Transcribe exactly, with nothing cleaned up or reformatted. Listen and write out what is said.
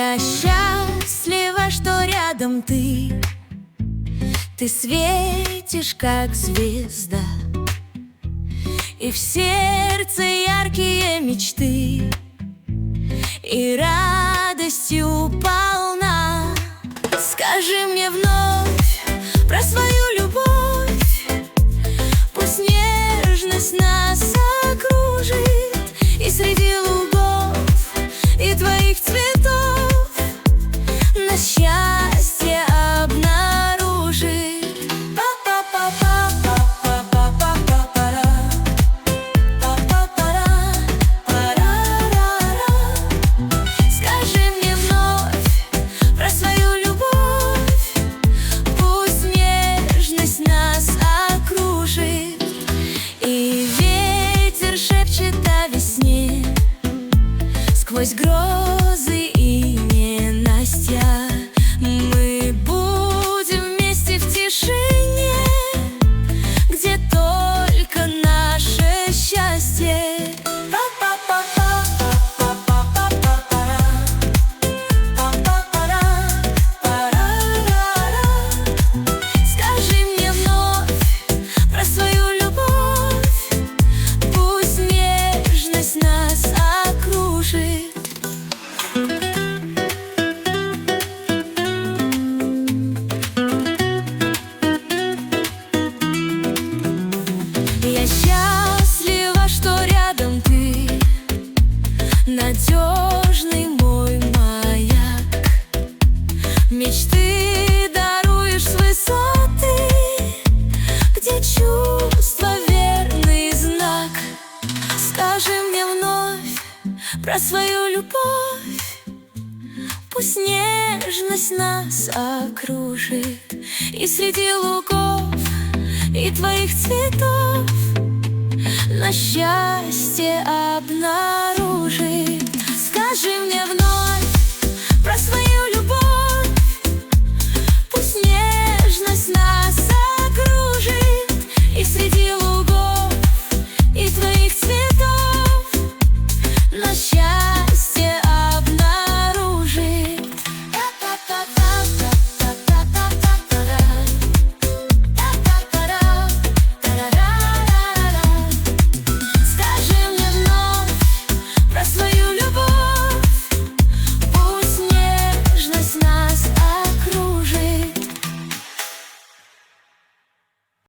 Я счастлива, что рядом ты. Ты светишь, как звезда, и в сердце яркие мечты, и радостью полна. Скажи мне вновь про свою любовь, пусть нежность нас окружит, и среди лугов и твоих цветов нас счастье обнаружит. Скажи мне вновь про свою любовь, пусть нежность нас окружит, и ветер шепчет о весне сквозь грозы и ненастья. Мы будем вместе в тишине, где только наше счастье. Скажи мне вновь про свою любовь, пусть нежность нас окружит. Я счастлива, что рядом ты, надежный мой маяк. Мечты даруешь с высоты, где чувство верный знак. Скажи мне вновь про свою любовь, пусть нежность нас окружит, и среди лугов и твоих цветов на счастье обнаружит.